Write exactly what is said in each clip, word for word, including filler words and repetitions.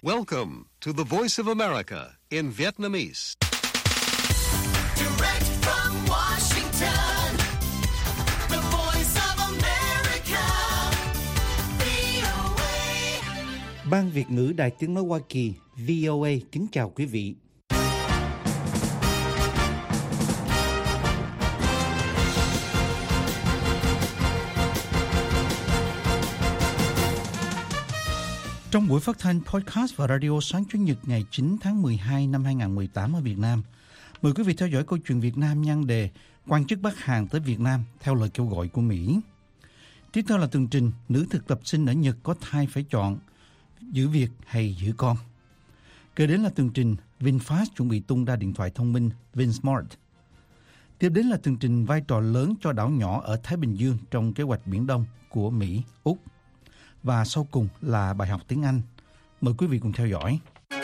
Welcome to the Voice of America in Vietnamese. Direct from Washington, the Voice of America, vê o a. Ban Việt ngữ Đài Tiếng nói Hoa Kỳ vê o a kính chào quý vị. Trong buổi phát thanh podcast và radio sáng Chủ nhật ngày chín tháng mười hai năm hai nghìn không trăm mười tám ở Việt Nam, mời quý vị theo dõi câu chuyện Việt Nam nhan đề quan chức Bắc Hàn tới Việt Nam theo lời kêu gọi của Mỹ. Tiếp theo là tường trình nữ thực tập sinh ở Nhật có thai phải chọn giữ việc hay giữ con. Kế đến là tường trình VinFast chuẩn bị tung ra điện thoại thông minh VinSmart. Tiếp đến là tường trình vai trò lớn cho đảo nhỏ ở Thái Bình Dương trong kế hoạch Biển Đông của Mỹ, Úc. Và sau cùng là bài học tiếng Anh. Mời quý vị cùng theo dõi.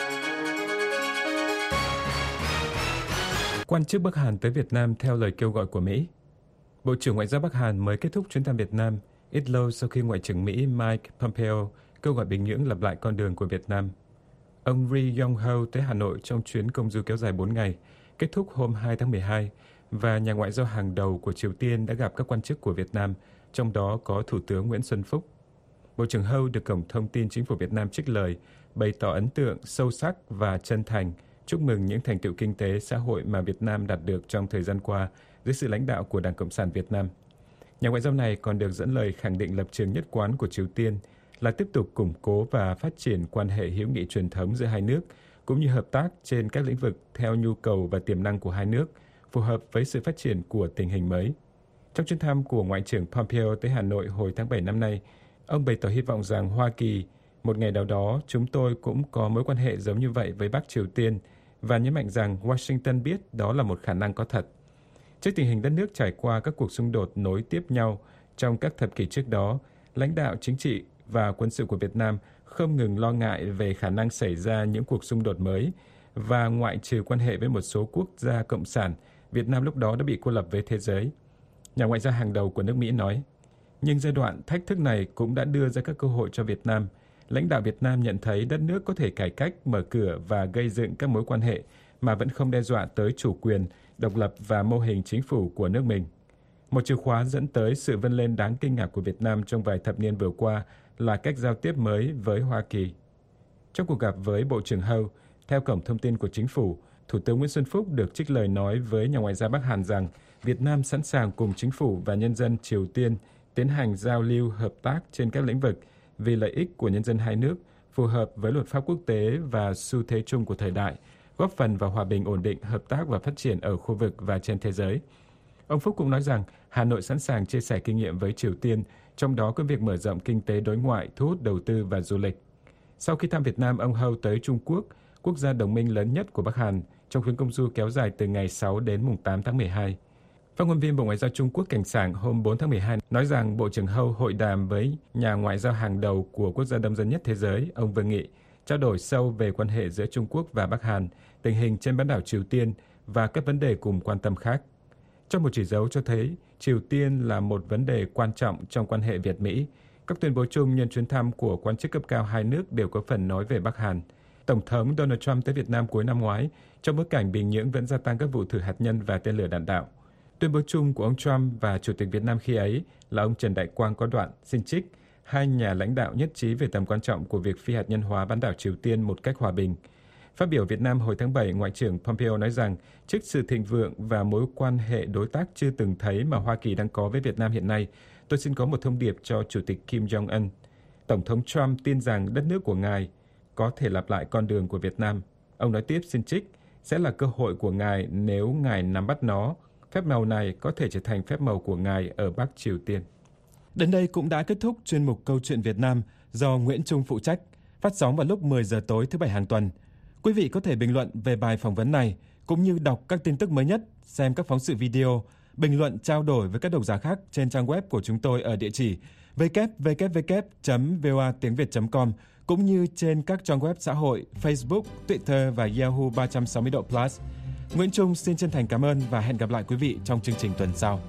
Quan chức Bắc Hàn tới Việt Nam theo lời kêu gọi của Mỹ. Bộ trưởng Ngoại giao Bắc Hàn mới kết thúc chuyến thăm Việt Nam ít lâu sau khi Ngoại trưởng Mỹ Mike Pompeo kêu gọi Bình Nhưỡng lập lại con đường của Việt Nam. Ông Ri Yong Ho tới Hà Nội trong chuyến công du kéo dài bốn ngày, kết thúc hôm hai tháng mười hai, và nhà ngoại giao hàng đầu của Triều Tiên đã gặp các quan chức của Việt Nam, trong đó có Thủ tướng Nguyễn Xuân Phúc. Bộ trưởng Ho được Cổng Thông tin Chính phủ Việt Nam trích lời, bày tỏ ấn tượng sâu sắc và chân thành, chúc mừng những thành tựu kinh tế xã hội mà Việt Nam đạt được trong thời gian qua dưới sự lãnh đạo của Đảng Cộng sản Việt Nam. Nhà ngoại giao này còn được dẫn lời khẳng định lập trường nhất quán của Triều Tiên là tiếp tục củng cố và phát triển quan hệ hữu nghị truyền thống giữa hai nước, cũng như hợp tác trên các lĩnh vực theo nhu cầu và tiềm năng của hai nước, phù hợp với sự phát triển của tình hình mới. Trong chuyến thăm của Ngoại trưởng Pompeo tới Hà Nội hồi tháng bảy năm nay, ông bày tỏ hy vọng rằng Hoa Kỳ, một ngày nào đó chúng tôi cũng có mối quan hệ giống như vậy với Bắc Triều Tiên, và nhấn mạnh rằng Washington biết đó là một khả năng có thật. Trước tình hình đất nước trải qua các cuộc xung đột nối tiếp nhau trong các thập kỷ trước đó, lãnh đạo chính trị và quân sự của Việt Nam không ngừng lo ngại về khả năng xảy ra những cuộc xung đột mới, và ngoại trừ quan hệ với một số quốc gia cộng sản, Việt Nam lúc đó đã bị cô lập với thế giới. Nhà ngoại giao hàng đầu của nước Mỹ nói, nhưng giai đoạn thách thức này cũng đã đưa ra các cơ hội cho Việt Nam. Lãnh đạo Việt Nam nhận thấy đất nước có thể cải cách, mở cửa và gây dựng các mối quan hệ mà vẫn không đe dọa tới chủ quyền, độc lập và mô hình chính phủ của nước mình. Một chìa khóa dẫn tới sự vươn lên đáng kinh ngạc của Việt Nam trong vài thập niên vừa qua là cách giao tiếp mới với Hoa Kỳ. Trong cuộc gặp với Bộ trưởng Ho, theo Cổng Thông tin của Chính phủ, Thủ tướng Nguyễn Xuân Phúc được trích lời nói với nhà ngoại giao Bắc Hàn rằng Việt Nam sẵn sàng cùng Chính phủ và nhân dân Triều Tiên tiến hành giao lưu hợp tác trên các lĩnh vực vì lợi ích của nhân dân hai nước, phù hợp với luật pháp quốc tế và xu thế chung của thời đại, góp phần vào hòa bình, ổn định, hợp tác và phát triển ở khu vực và trên thế giới. Ông Phúc cũng nói rằng Hà Nội sẵn sàng chia sẻ kinh nghiệm với Triều Tiên, trong đó có việc mở rộng kinh tế đối ngoại, thu hút đầu tư và du lịch. Sau khi thăm Việt Nam, ông Ho tới Trung Quốc, quốc gia đồng minh lớn nhất của Bắc Hàn, trong chuyến công du kéo dài từ ngày sáu đến mùng tám tháng mười hai. Phát ngôn viên Bộ Ngoại giao Trung Quốc Cảnh Sảng hôm bốn tháng mười hai nói rằng Bộ trưởng Ho hội đàm với nhà ngoại giao hàng đầu của quốc gia đông dân nhất thế giới, ông Vương Nghị, trao đổi sâu về quan hệ giữa Trung Quốc và Bắc Hàn, tình hình trên bán đảo Triều Tiên và các vấn đề cùng quan tâm khác. Trong một chỉ dấu cho thấy Triều Tiên là một vấn đề quan trọng trong quan hệ Việt-Mỹ, các tuyên bố chung nhân chuyến thăm của quan chức cấp cao hai nước đều có phần nói về Bắc Hàn. Tổng thống Donald Trump tới Việt Nam cuối năm ngoái, trong bối cảnh Bình Nhưỡng vẫn gia tăng các vụ thử hạt nhân và tên lửa đạn đạo. Tuyên bố chung của ông Trump và Chủ tịch Việt Nam khi ấy là ông Trần Đại Quang có đoạn xin trích, hai nhà lãnh đạo nhất trí về tầm quan trọng của việc phi hạt nhân hóa bán đảo Triều Tiên một cách hòa bình. Phát biểu Việt Nam hồi tháng bảy, Ngoại trưởng Pompeo nói rằng trước sự thịnh vượng và mối quan hệ đối tác chưa từng thấy mà Hoa Kỳ đang có với Việt Nam hiện nay, tôi xin có một thông điệp cho Chủ tịch Kim Jong-un. Tổng thống Trump tin rằng đất nước của ngài có thể lặp lại con đường của Việt Nam. Ông nói tiếp xin trích, sẽ là cơ hội của ngài nếu ngài nắm bắt nó. Phép màu này có thể trở thành phép màu của ngài ở Bắc Triều Tiên. Đến đây cũng đã kết thúc chuyên mục Câu chuyện Việt Nam do Nguyễn Trung phụ trách, phát sóng vào lúc mười giờ tối thứ Bảy hàng tuần. Quý vị có thể bình luận về bài phỏng vấn này, cũng như đọc các tin tức mới nhất, xem các phóng sự video, bình luận trao đổi với các độc giả khác trên trang web của chúng tôi ở địa chỉ w w w chấm v o a tiếng việt chấm com, cũng như trên các trang web xã hội Facebook, Twitter và Yahoo ba trăm sáu mươi độ Plus. Nguyễn Trung xin chân thành cảm ơn và hẹn gặp lại quý vị trong chương trình tuần sau.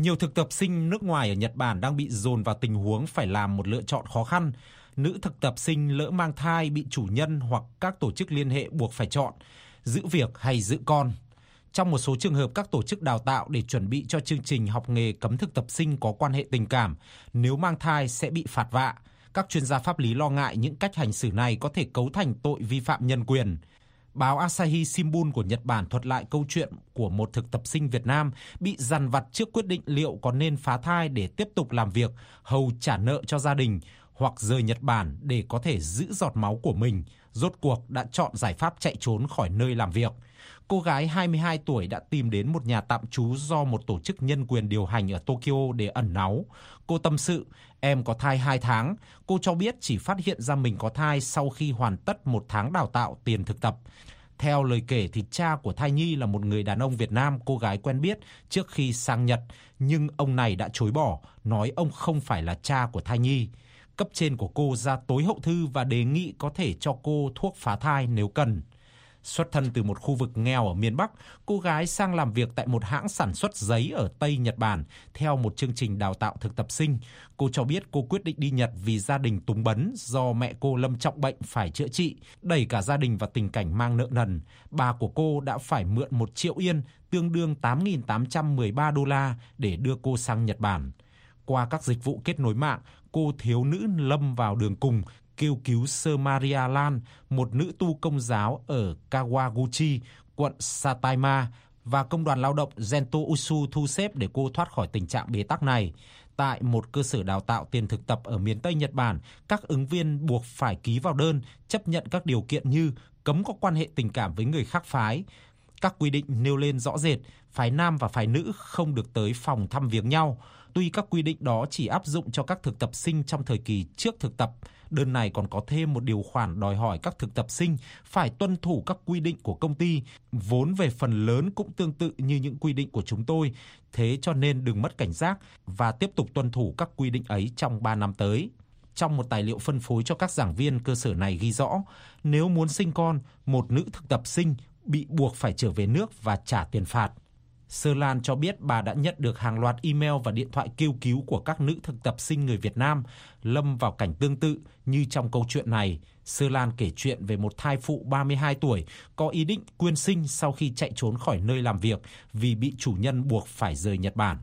Nhiều thực tập sinh nước ngoài ở Nhật Bản đang bị dồn vào tình huống phải làm một lựa chọn khó khăn. Nữ thực tập sinh lỡ mang thai bị chủ nhân hoặc các tổ chức liên hệ buộc phải chọn giữ việc hay giữ con. Trong một số trường hợp, các tổ chức đào tạo để chuẩn bị cho chương trình học nghề cấm thực tập sinh có quan hệ tình cảm, nếu mang thai sẽ bị phạt vạ. Các chuyên gia pháp lý lo ngại những cách hành xử này có thể cấu thành tội vi phạm nhân quyền. Báo Asahi Shimbun của Nhật Bản thuật lại câu chuyện của một thực tập sinh Việt Nam bị dằn vặt trước quyết định liệu có nên phá thai để tiếp tục làm việc, hầu trả nợ cho gia đình, hoặc rời Nhật Bản để có thể giữ giọt máu của mình, rốt cuộc đã chọn giải pháp chạy trốn khỏi nơi làm việc. Cô gái hai mươi hai tuổi đã tìm đến một nhà tạm trú do một tổ chức nhân quyền điều hành ở Tokyo để ẩn náu. Cô tâm sự, em có thai hai tháng. Cô cho biết chỉ phát hiện ra mình có thai sau khi hoàn tất một tháng đào tạo tiền thực tập. Theo lời kể thì cha của thai nhi là một người đàn ông Việt Nam cô gái quen biết trước khi sang Nhật, nhưng ông này đã chối bỏ, nói ông không phải là cha của thai nhi. Cấp trên của cô ra tối hậu thư và đề nghị có thể cho cô thuốc phá thai nếu cần. Xuất thân từ một khu vực nghèo ở miền Bắc, cô gái sang làm việc tại một hãng sản xuất giấy ở Tây Nhật Bản theo một chương trình đào tạo thực tập sinh. Cô cho biết cô quyết định đi Nhật vì gia đình túng bấn do mẹ cô lâm trọng bệnh phải chữa trị, đẩy cả gia đình vào tình cảnh mang nợ nần. Bà của cô đã phải mượn một triệu yên, tương đương tám nghìn tám trăm mười ba đô la để đưa cô sang Nhật Bản. Qua các dịch vụ kết nối mạng, cô thiếu nữ lâm vào đường cùng, kêu cứu Sơ Maria Lan, một nữ tu công giáo ở Kawaguchi, quận Sataima, và công đoàn lao động Gento Usu thu xếp để cô thoát khỏi tình trạng bế tắc này. Tại một cơ sở đào tạo tiền thực tập ở miền Tây Nhật Bản, các ứng viên buộc phải ký vào đơn chấp nhận các điều kiện như cấm có quan hệ tình cảm với người khác phái. Các quy định nêu lên rõ rệt, phái nam và phái nữ không được tới phòng thăm viếng nhau. Tuy các quy định đó chỉ áp dụng cho các thực tập sinh trong thời kỳ trước thực tập, đơn này còn có thêm một điều khoản đòi hỏi các thực tập sinh phải tuân thủ các quy định của công ty, vốn về phần lớn cũng tương tự như những quy định của chúng tôi, thế cho nên đừng mất cảnh giác và tiếp tục tuân thủ các quy định ấy trong ba năm tới. Trong một tài liệu phân phối cho các giảng viên, cơ sở này ghi rõ, nếu muốn sinh con, một nữ thực tập sinh bị buộc phải trở về nước và trả tiền phạt. Sơ Lan cho biết bà đã nhận được hàng loạt email và điện thoại kêu cứu của các nữ thực tập sinh người Việt Nam lâm vào cảnh tương tự như trong câu chuyện này. Sơ Lan kể chuyện về một thai phụ ba mươi hai tuổi có ý định quyên sinh sau khi chạy trốn khỏi nơi làm việc vì bị chủ nhân buộc phải rời Nhật Bản.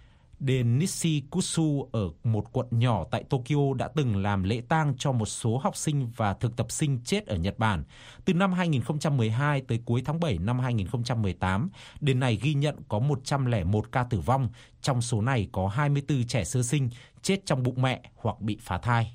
Đền Nishikusu ở một quận nhỏ tại Tokyo đã từng làm lễ tang cho một số học sinh và thực tập sinh chết ở Nhật Bản. Từ năm hai nghìn không trăm mười hai tới cuối tháng bảy năm hai nghìn không trăm mười tám, đền này ghi nhận có một trăm lẻ một ca tử vong, trong số này có hai mươi tư trẻ sơ sinh chết trong bụng mẹ hoặc bị phá thai.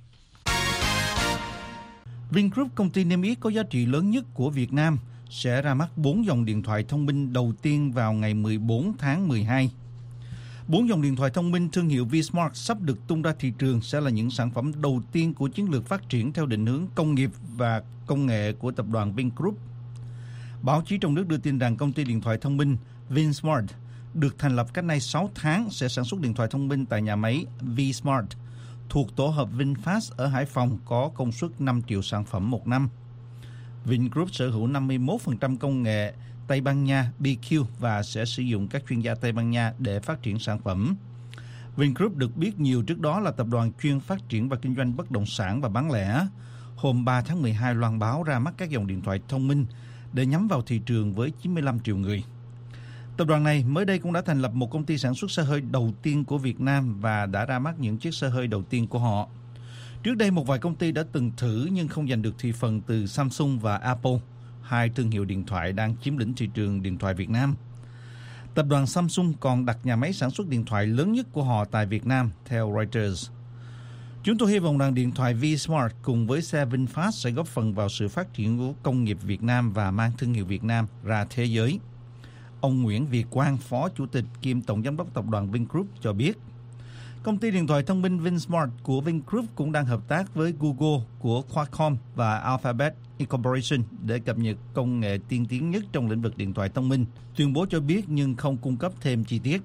Vingroup, công ty niêm yết có giá trị lớn nhất của Việt Nam, sẽ ra mắt bốn dòng điện thoại thông minh đầu tiên vào ngày mười bốn tháng mười hai. Bốn dòng điện thoại thông minh thương hiệu V-Smart sắp được tung ra thị trường sẽ là những sản phẩm đầu tiên của chiến lược phát triển theo định hướng công nghiệp và công nghệ của tập đoàn Vingroup. Báo chí trong nước đưa tin rằng công ty điện thoại thông minh VinSmart được thành lập cách nay sáu tháng sẽ sản xuất điện thoại thông minh tại nhà máy V-Smart thuộc tổ hợp VinFast ở Hải Phòng có công suất năm triệu sản phẩm một năm. Vingroup sở hữu năm mươi mốt phần trăm công nghệ Tây Ban Nha bê quy và sẽ sử dụng các chuyên gia Tây Ban Nha để phát triển sản phẩm. Vingroup được biết nhiều trước đó là tập đoàn chuyên phát triển và kinh doanh bất động sản và bán lẻ. Hôm ba tháng mười hai loan báo ra mắt các dòng điện thoại thông minh để nhắm vào thị trường với chín mươi lăm triệu người. Tập đoàn này mới đây cũng đã thành lập một công ty sản xuất xe hơi đầu tiên của Việt Nam và đã ra mắt những chiếc xe hơi đầu tiên của họ. Trước đây một vài công ty đã từng thử nhưng không giành được thị phần từ Samsung và Apple, hai thương hiệu điện thoại đang chiếm lĩnh thị trường điện thoại Việt Nam. Tập đoàn Samsung còn đặt nhà máy sản xuất điện thoại lớn nhất của họ tại Việt Nam, theo Reuters. Chúng tôi hy vọng rằng điện thoại V-Smart cùng với xe VinFast sẽ góp phần vào sự phát triển của công nghiệp Việt Nam và mang thương hiệu Việt Nam ra thế giới. Ông Nguyễn Việt Quang, Phó Chủ tịch kiêm Tổng Giám đốc Tập đoàn Vingroup cho biết, công ty điện thoại thông minh VinSmart của Vingroup cũng đang hợp tác với Google của Qualcomm và Alphabet Incorporation để cập nhật công nghệ tiên tiến nhất trong lĩnh vực điện thoại thông minh. Tuyên bố cho biết nhưng không cung cấp thêm chi tiết.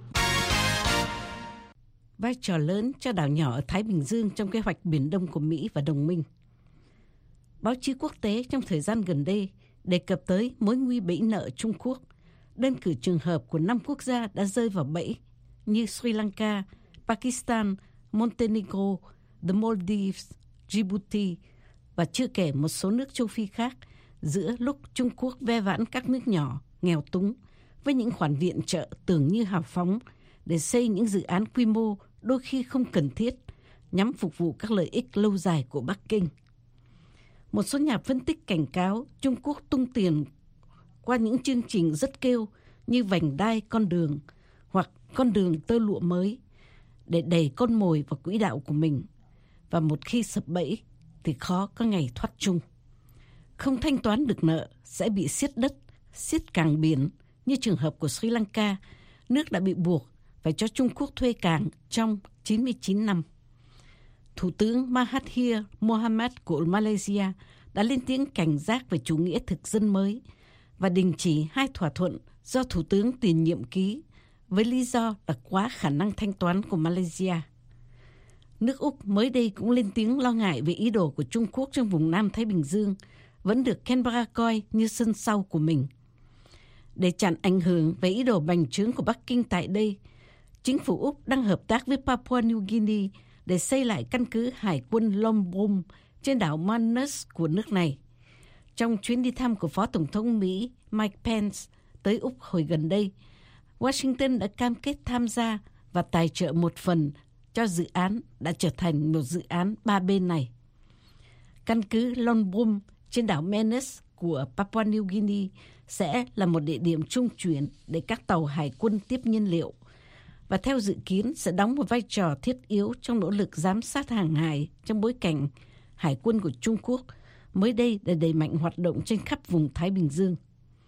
Vai trò lớn cho đảo nhỏ ở Thái Bình Dương trong kế hoạch Biển Đông của Mỹ và đồng minh. Báo chí quốc tế trong thời gian gần đây đề cập tới mối nguy bẫy nợ Trung Quốc. Đơn cử trường hợp của năm quốc gia đã rơi vào bẫy như Sri Lanka, Pakistan, Montenegro, The Maldives, Djibouti và chưa kể một số nước châu Phi khác, giữa lúc Trung Quốc ve vãn các nước nhỏ, nghèo túng với những khoản viện trợ tưởng như hào phóng để xây những dự án quy mô đôi khi không cần thiết nhằm phục vụ các lợi ích lâu dài của Bắc Kinh. Một số nhà phân tích cảnh cáo Trung Quốc tung tiền qua những chương trình rất kêu như vành đai con đường hoặc con đường tơ lụa mới để đẩy con mồi vào quỹ đạo của mình. Và một khi sập bẫy thì khó có ngày thoát chung. Không thanh toán được nợ sẽ bị siết đất, siết cảng biển như trường hợp của Sri Lanka, nước đã bị buộc phải cho Trung Quốc thuê cảng trong chín mươi chín năm. Thủ tướng Mahathir Mohamad của Malaysia đã lên tiếng cảnh giác về chủ nghĩa thực dân mới và đình chỉ hai thỏa thuận do Thủ tướng tiền nhiệm ký với lý do là quá khả năng thanh toán của Malaysia. Nước Úc mới đây cũng lên tiếng lo ngại về ý đồ của Trung Quốc trong vùng Nam Thái Bình Dương, vẫn được Canberra coi như sân sau của mình. Để chặn ảnh hưởng về ý đồ bành trướng của Bắc Kinh tại đây, chính phủ Úc đang hợp tác với Papua New Guinea để xây lại căn cứ hải quân Lombok trên đảo Manus của nước này. Trong chuyến đi thăm của Phó Tổng thống Mỹ Mike Pence tới Úc hồi gần đây, Washington đã cam kết tham gia và tài trợ một phần cho dự án đã trở thành một dự án ba bên này. Căn cứ Lombok trên đảo Manus của Papua New Guinea sẽ là một địa điểm trung chuyển để các tàu hải quân tiếp nhiên liệu và theo dự kiến sẽ đóng một vai trò thiết yếu trong nỗ lực giám sát hàng hải trong bối cảnh hải quân của Trung Quốc mới đây đã đẩy mạnh hoạt động trên khắp vùng Thái Bình Dương.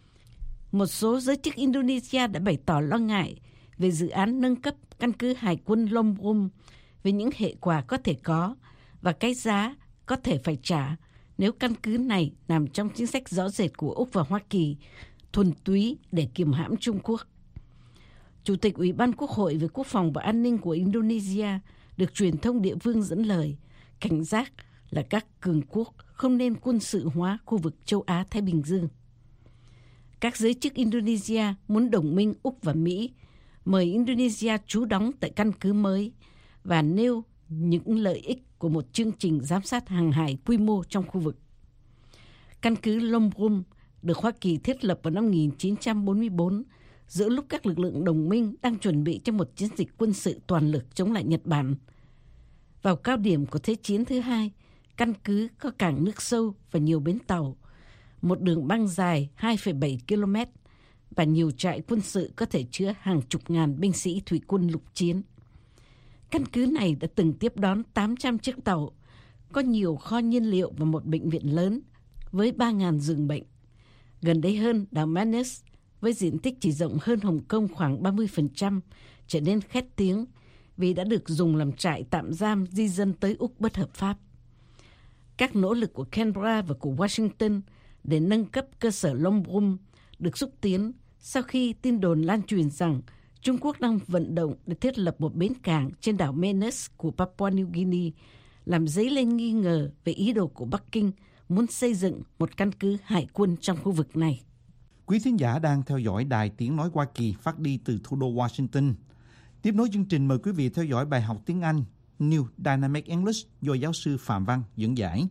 Một số giới chức Indonesia đã bày tỏ lo ngại về dự án nâng cấp căn cứ hải quân Lombok, về những hệ quả có thể có và cái giá có thể phải trả nếu căn cứ này nằm trong chính sách rõ rệt của Úc và Hoa Kỳ, thuần túy để kiềm hãm Trung Quốc. Chủ tịch Ủy ban Quốc hội về Quốc phòng và An ninh của Indonesia được truyền thông địa phương dẫn lời, cảnh giác là các cường quốc không nên quân sự hóa khu vực châu Á-Thái Bình Dương. Các giới chức Indonesia muốn đồng minh Úc và Mỹ mời Indonesia trú đóng tại căn cứ mới và nêu những lợi ích của một chương trình giám sát hàng hải quy mô trong khu vực. Căn cứ Lombok được Hoa Kỳ thiết lập vào năm một nghìn chín trăm bốn mươi tư giữa lúc các lực lượng đồng minh đang chuẩn bị cho một chiến dịch quân sự toàn lực chống lại Nhật Bản. Vào cao điểm của Thế chiến thứ hai, căn cứ có cảng nước sâu và nhiều bến tàu, một đường băng dài hai phẩy bảy ki lô mét và nhiều trại quân sự có thể chứa hàng chục ngàn binh sĩ thủy quân lục chiến. Căn cứ này đã từng tiếp đón tám trăm chiếc tàu, có nhiều kho nhiên liệu và một bệnh viện lớn với ba nghìn giường bệnh. Gần đây hơn, đảo Manus với diện tích chỉ rộng hơn Hồng Kông khoảng ba mươi phần trăm trở nên khét tiếng vì đã được dùng làm trại tạm giam di dân tới Úc bất hợp pháp. Các nỗ lực của Canberra và của Washington để nâng cấp cơ sở Lombok được xúc tiến sau khi tin đồn lan truyền rằng Trung Quốc đang vận động để thiết lập một bến cảng trên đảo Manus của Papua New Guinea, làm dấy lên nghi ngờ về ý đồ của Bắc Kinh muốn xây dựng một căn cứ hải quân trong khu vực này. Quý thính giả đang theo dõi Đài Tiếng Nói Hoa Kỳ phát đi từ thủ đô Washington. Tiếp nối chương trình, mời quý vị theo dõi bài học tiếng Anh New Dynamic English do giáo sư Phạm Văn dẫn giải.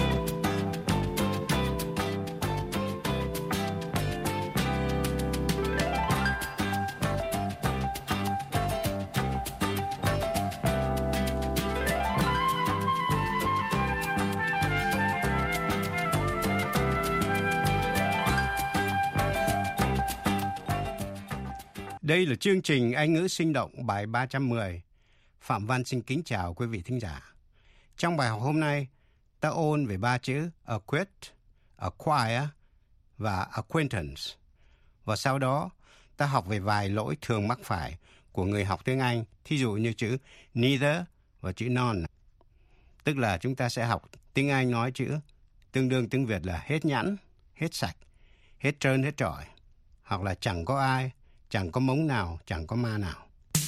Đây là chương trình Anh ngữ sinh động bài ba trăm mười. Phạm Văn xin kính chào quý vị thính giả. Trong bài học hôm nay, ta ôn về ba chữ acquit, acquire và acquaintance. Và sau đó, ta học về vài lỗi thường mắc phải của người học tiếng Anh, thí dụ như chữ neither và chữ none. Tức là chúng ta sẽ học tiếng Anh nói chữ tương đương tiếng Việt là hết nhẵn, hết sạch, hết trơn, hết trọi, hoặc là chẳng có ai, chẳng có mống nào, chẳng có ma nào.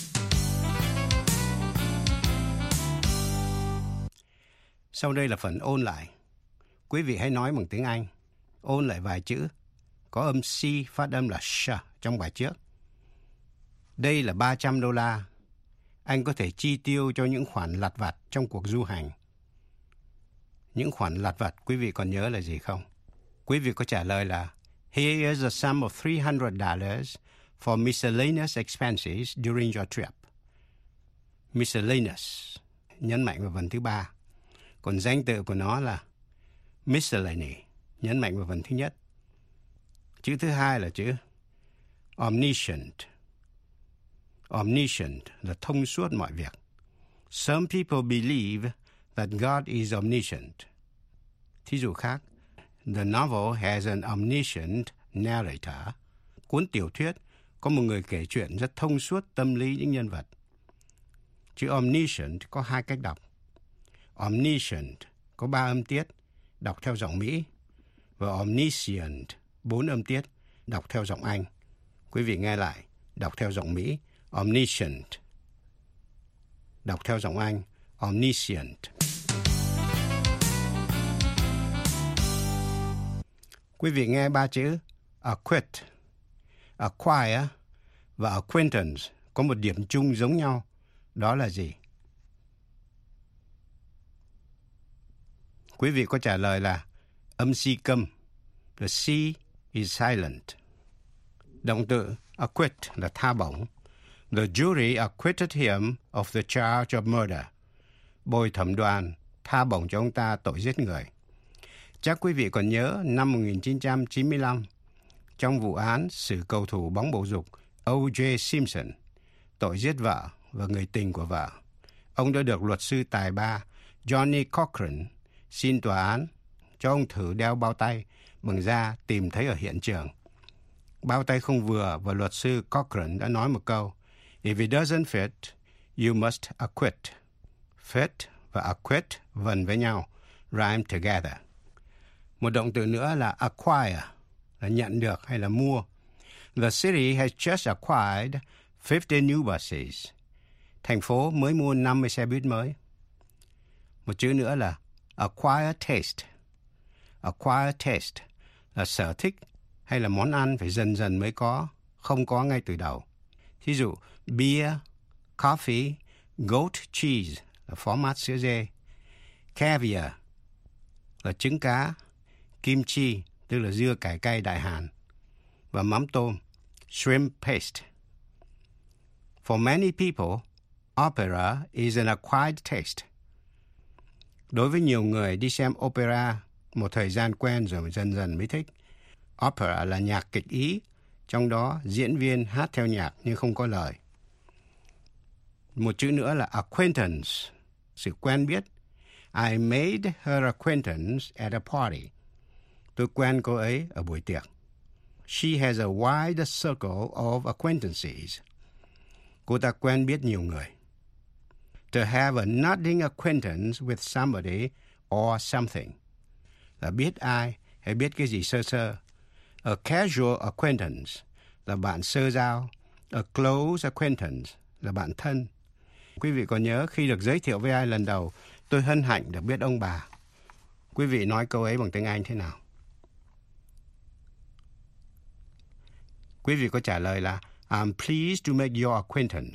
Sau đây là phần ôn lại. Quý vị hãy nói bằng tiếng Anh. Ôn lại vài chữ có âm C phát âm là sh trong bài trước. Đây là ba trăm đô la. Anh có thể chi tiêu cho những khoản lặt vặt trong cuộc du hành. Những khoản lặt vặt quý vị còn nhớ là gì không? Quý vị có trả lời là Here is a sum of three hundred dollars for miscellaneous expenses during your trip. Miscellaneous, nhấn mạnh vào vần thứ ba. Còn danh từ của nó là miscellany, nhấn mạnh vào vần thứ nhất. Chữ thứ hai là chữ omniscient. Omniscient là thông suốt mọi việc. Some people believe that God is omniscient. Thí dụ khác, the novel has an omniscient narrator. Cuốn tiểu thuyết có một người kể chuyện rất thông suốt tâm lý những nhân vật. Chữ omniscient có hai cách đọc. Omniscient có ba âm tiết, đọc theo giọng Mỹ, và omniscient, bốn âm tiết, đọc theo giọng Anh. Quý vị nghe lại, đọc theo giọng Mỹ, omniscient. Đọc theo giọng Anh, omniscient. Quý vị nghe ba chữ acquit, acquire và acquaintance có một điểm chung giống nhau. Đó là gì? Quý vị có trả lời là âm si câm. The C is silent. Động từ acquit là tha bổng. The jury acquitted him of the charge of murder. Bồi thẩm đoàn tha bổng cho ông ta tội giết người. Chắc quý vị còn nhớ năm một nghìn chín trăm chín mươi lăm, trong vụ án xử cầu thủ bóng bầu dục O J Simpson, tội giết vợ và người tình của vợ. Ông đã được luật sư tài ba Johnny Cochran xin tòa án cho ông thử đeo bao tay bằng da tìm thấy ở hiện trường. Bao tay không vừa và luật sư Cochran đã nói một câu: If it doesn't fit, you must acquit. Fit và acquit vần với nhau, rhyme together. Một động từ nữa là acquire, là nhận được hay là mua. The city has just acquired fifty new buses. Thành phố mới mua năm mươi xe buýt mới. Một chữ nữa là acquire taste. Acquire taste là sở thích hay là món ăn phải dần dần mới có, không có ngay từ đầu. Thí dụ, beer, coffee, goat cheese là phó mát sữa dê. Caviar là trứng cá. Kimchi tức là dưa cải cay Đại Hàn. Và mắm tôm, shrimp paste. For many people, opera is an acquired taste. Đối với nhiều người, đi xem opera một thời gian quen rồi dần dần mới thích. Opera là nhạc kịch Ý, trong đó diễn viên hát theo nhạc nhưng không có lời. Một chữ nữa là acquaintance, sự quen biết. I made her acquaintance at a party. Tôi quen cô ấy ở buổi tiệc. She has a wide circle of acquaintances. Cô ta quen biết nhiều người. To have a nodding acquaintance with somebody or something là biết ai hay biết cái gì sơ sơ. A casual acquaintance là bạn sơ giao. A close acquaintance là bạn thân. Quý vị có nhớ khi được giới thiệu với ai lần đầu, tôi hân hạnh được biết ông bà. Quý vị nói câu ấy bằng tiếng Anh thế nào? Quý vị có trả lời là I'm pleased to make your acquaintance.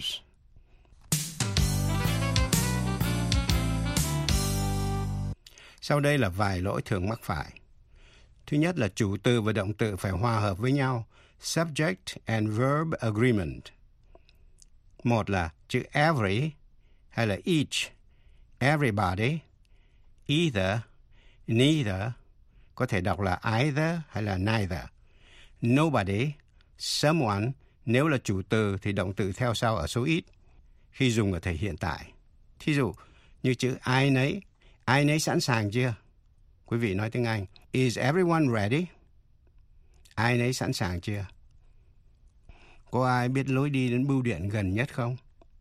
Sau đây là vài lỗi thường mắc phải. Thứ nhất là chủ từ và động từ phải hòa hợp với nhau. Subject and verb agreement. Một là chữ every hay là each, everybody, either, neither, có thể đọc là either hay là neither. Nobody, someone, nếu là chủ từ thì động từ theo sau ở số ít khi dùng ở thời hiện tại. Thí dụ như chữ ai nấy, ai nấy sẵn sàng chưa? Quý vị nói tiếng Anh, is everyone ready? Ai nấy sẵn sàng chưa? Có ai biết lối đi đến bưu điện gần nhất không?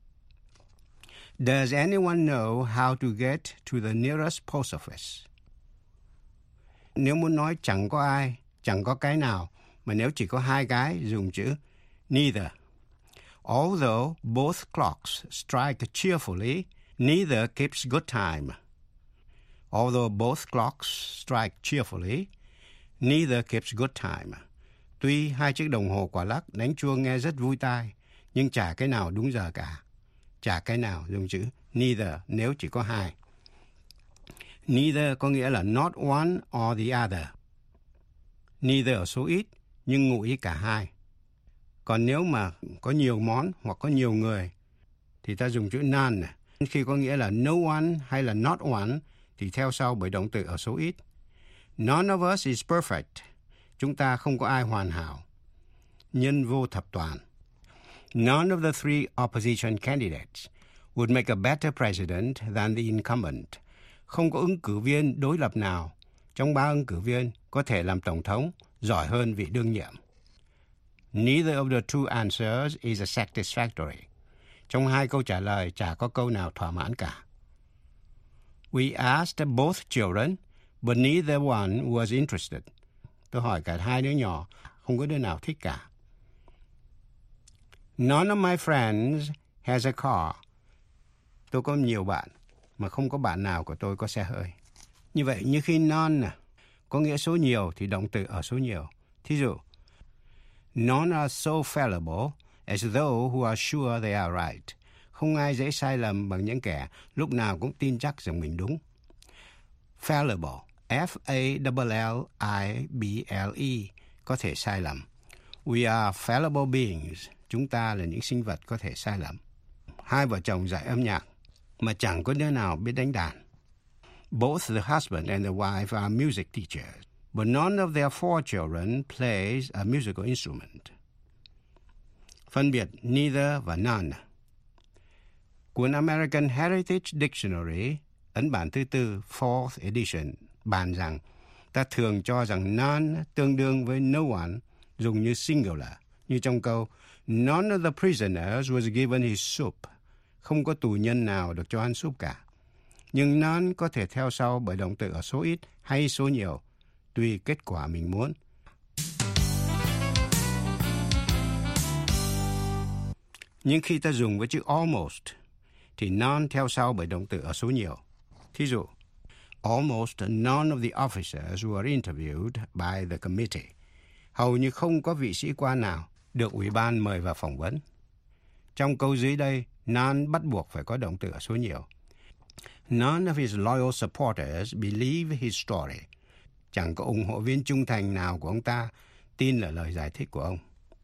Does anyone know how to get to the nearest post office? Nếu muốn nói chẳng có ai, chẳng có cái nào, mà nếu chỉ có hai cái, dùng chữ neither. Although both clocks strike cheerfully, neither keeps good time. Although both clocks strike cheerfully, neither keeps good time. Tuy hai chiếc đồng hồ quả lắc đánh chuông nghe rất vui tai, nhưng chả cái nào đúng giờ cả. Chả cái nào dùng chữ neither nếu chỉ có hai. Neither có nghĩa là not one or the other. Neither ở số ít nhưng ngụ ý cả hai. Còn nếu mà có nhiều món hoặc có nhiều người thì ta dùng chữ none. Khi có nghĩa là no one hay là not one thì theo sau bởi động từ ở số ít. None of us is perfect. Chúng ta không có ai hoàn hảo. Nhân vô thập toàn. None of the three opposition candidates would make a better president than the incumbent. Không có ứng cử viên đối lập nào trong ba ứng cử viên có thể làm tổng thống giỏi hơn vị đương nhiệm. Neither of the two answers is satisfactory. Trong hai câu trả lời chả có câu nào thỏa mãn cả. We asked both children, but neither one was interested. Tôi hỏi cả hai đứa nhỏ, không có đứa nào thích cả. None of my friends has a car. Tôi có nhiều bạn, mà không có bạn nào của tôi có xe hơi. Như vậy, như khi none có nghĩa số nhiều thì động từ ở số nhiều. Thí dụ, none are so fallible as those who are sure they are right. Không ai dễ sai lầm bằng những kẻ lúc nào cũng tin chắc rằng mình đúng. Fallible, F A L L I B L E, có thể sai lầm. We are fallible beings. Chúng ta là những sinh vật có thể sai lầm. Hai vợ chồng dạy âm nhạc mà chẳng có đứa nào biết đánh đàn. Both the husband and the wife are music teachers, but none of their four children plays a musical instrument. Phân biệt neither và none. Cuốn American Heritage Dictionary, ấn bản thứ tư, fourth edition, bàn rằng ta thường cho rằng none tương đương với no one, dùng như singular, như trong câu None of the prisoners was given his soup. Không có tù nhân nào được cho ăn súp cả. Nhưng none có thể theo sau bởi động từ ở số ít hay số nhiều, tùy kết quả mình muốn. Nhưng khi ta dùng với chữ almost, thì none theo sau bởi động từ ở số nhiều. Thí dụ, almost none of the officers were interviewed by the committee. Hầu như không có vị sĩ quan nào được ủy ban mời vào phỏng vấn. Trong câu dưới đây, none bắt buộc phải có động từ ở số nhiều. None of his loyal supporters believe his story. Chẳng có ủng hộ viên trung thành nào của ông ta tin là lời giải thích của ông.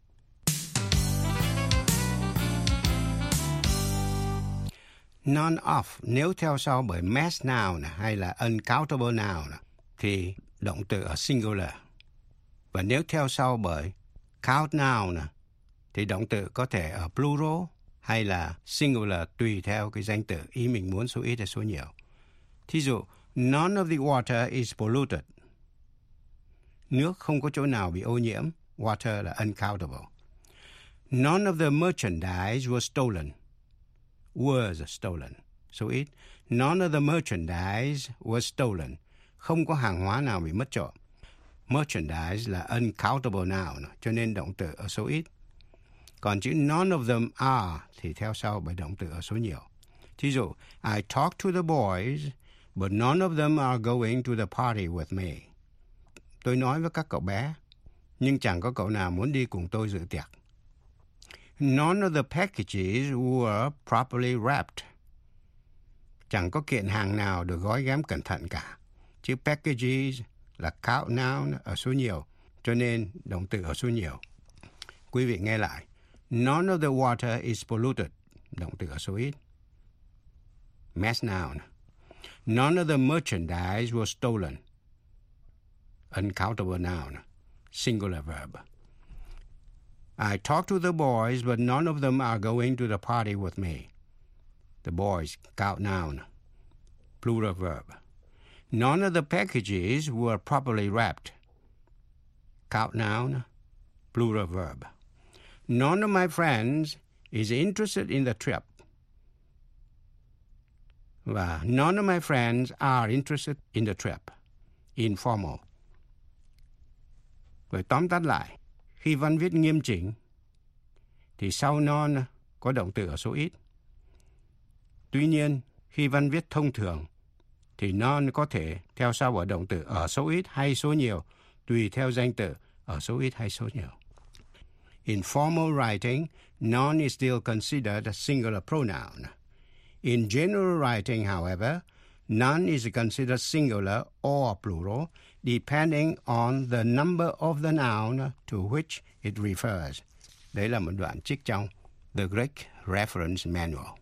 None of nếu theo sau bởi mass noun hay là uncountable noun thì động từ ở singular. Và nếu theo sau bởi count noun thì động từ có thể ở plural hay là singular tùy theo cái danh từ ý mình muốn số ít hay số nhiều. Thí dụ, none of the water is polluted. Nước không có chỗ nào bị ô nhiễm. Water là uncountable. None of the merchandise was stolen. Was stolen. Số ít. None of the merchandise was stolen. Không có hàng hóa nào bị mất trộm. Merchandise là uncountable noun, cho nên động từ ở số ít. Còn chữ none of them are thì theo sau bởi động từ ở số nhiều. Thí dụ, I talked to the boys, but none of them are going to the party with me. Tôi nói với các cậu bé, nhưng chẳng có cậu nào muốn đi cùng tôi dự tiệc. None of the packages were properly wrapped. Chẳng có kiện hàng nào được gói ghém cẩn thận cả. Chữ packages là count noun ở số nhiều, cho nên động từ ở số nhiều. Quý vị nghe lại. None of the water is polluted. Động từ ở số ít. Mass noun. None of the merchandise was stolen. Uncountable noun. Singular verb. I talked to the boys, but none of them are going to the party with me. The boys, count noun. Plural verb. None of the packages were properly wrapped. Count noun. Plural verb. None of my friends is interested in the trip. Và none of my friends are interested in the trip. Informal. Rồi tóm tắt lại, khi văn viết nghiêm chỉnh, thì sau none có động từ ở số ít. Tuy nhiên, khi văn viết thông thường, thì none có thể theo sau ở động từ ở số ít hay số nhiều, tùy theo danh từ ở số ít hay số nhiều. In formal writing, none is still considered a singular pronoun. In general writing, however, none is considered singular or plural, depending on the number of the noun to which it refers. Đấy là một đoạn trích trong The Greek Reference Manual.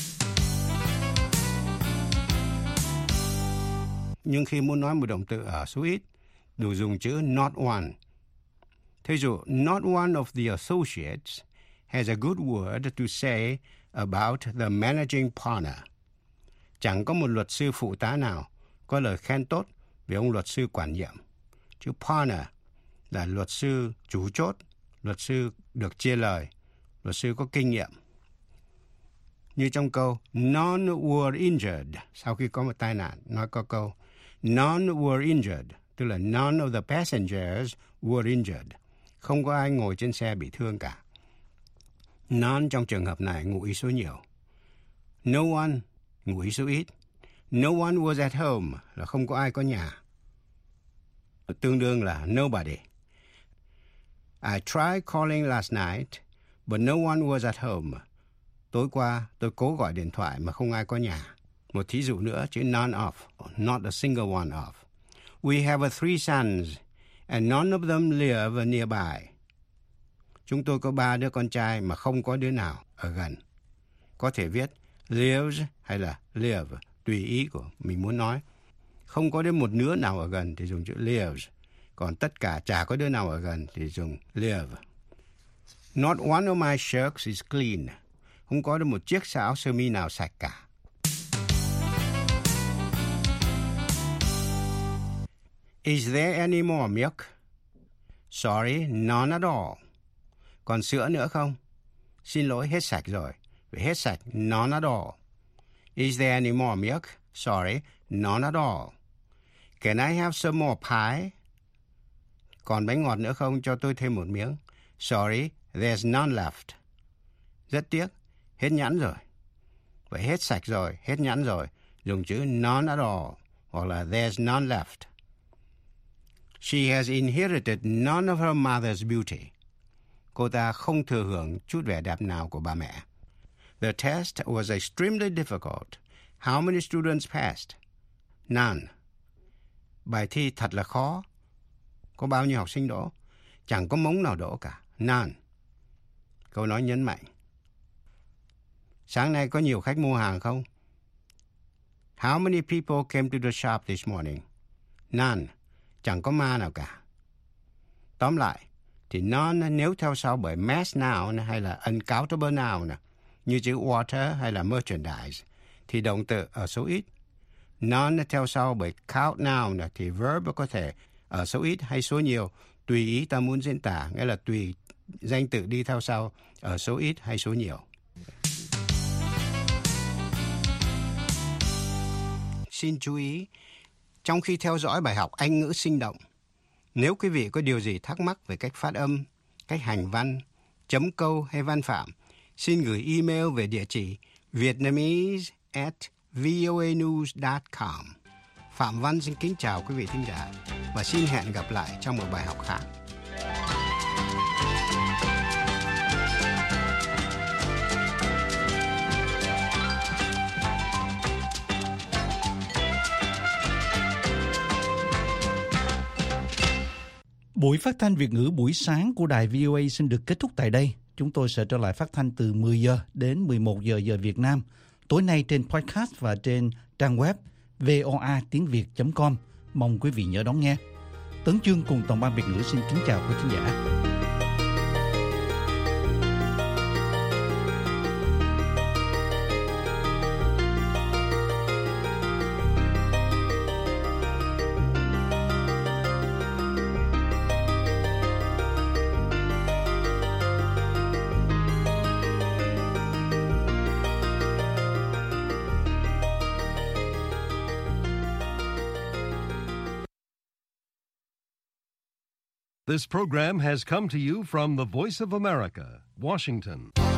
Nhưng khi muốn nói một động từ ở số ít, đủ dùng chữ not one. Thí dụ, not one of the associates has a good word to say about the managing partner. Chẳng có một luật sư phụ tá nào có lời khen tốt về ông luật sư quản nhiệm. Chữ partner là luật sư chủ chốt, luật sư được chia lời, luật sư có kinh nghiệm. Như trong câu none were injured, sau khi có một tai nạn, nói có câu none were injured, tức là none of the passengers were injured. Không có ai ngồi trên xe bị thương cả. None trong trường hợp này ngụ ý số nhiều. No one ngụ ý số ít. No one was at home là không có ai có nhà. Tương đương là nobody. I tried calling last night, but no one was at home. Tối qua tôi cố gọi điện thoại mà không ai có nhà. Một thí dụ nữa, chữ none of, not a single one of. We have three sons, and none of them live nearby. Chúng tôi có ba đứa con trai mà không có đứa nào ở gần. Có thể viết lives hay là live, tùy ý của mình muốn nói. Không có đến một đứa nào ở gần thì dùng chữ lives. Còn tất cả chả có đứa nào ở gần thì dùng live. Not one of my shirts is clean. Không có được một chiếc áo sơ mi nào sạch cả. Is there any more milk? Sorry, none at all. Còn sữa nữa không? Xin lỗi, hết sạch rồi. Phải hết sạch, none at all. Is there any more milk? Sorry, none at all. Can I have some more pie? Còn bánh ngọt nữa không? Cho tôi thêm một miếng. Sorry, there's none left. Rất tiếc, hết nhãn rồi. Vậy hết sạch rồi, hết nhãn rồi. Dùng chữ none at all, hoặc là there's none left. She has inherited none of her mother's beauty. Cô ta không thừa hưởng chút vẻ đẹp nào của bà mẹ. The test was extremely difficult. How many students passed? None. Bài thi thật là khó. Có bao nhiêu học sinh đỗ? Chẳng có mống nào đỗ cả. None. Câu nói nhấn mạnh. Sáng nay có nhiều khách mua hàng không? How many people came to the shop this morning? None. Chẳng có ma nào cả. Tóm lại, thì none nếu theo sau bởi mass noun hay là uncountable noun, như chữ water hay là merchandise, thì động từ ở số ít. None theo sau bởi count noun thì verb có thể ở số ít hay số nhiều, tùy ý ta muốn diễn tả, nghĩa là tùy danh từ đi theo sau ở số ít hay số nhiều. Xin chú ý, trong khi theo dõi bài học Anh ngữ sinh động, nếu quý vị có điều gì thắc mắc về cách phát âm, cách hành văn, chấm câu hay văn phạm, xin gửi email về địa chỉ vietnamese at voanews dot com. Phạm Văn xin kính chào quý vị thính giả và xin hẹn gặp lại trong một bài học khác. Buổi phát thanh Việt ngữ buổi sáng của đài vê o a xin được kết thúc tại đây. Chúng tôi sẽ trở lại phát thanh từ mười giờ đến mười một giờ giờ Việt Nam. Tối nay trên podcast và trên trang web voa tiếng việt chấm com. Mong quý vị nhớ đón nghe. Tấn Chương cùng toàn ban Việt ngữ xin kính chào quý khán giả. This program has come to you from the Voice of America, Washington.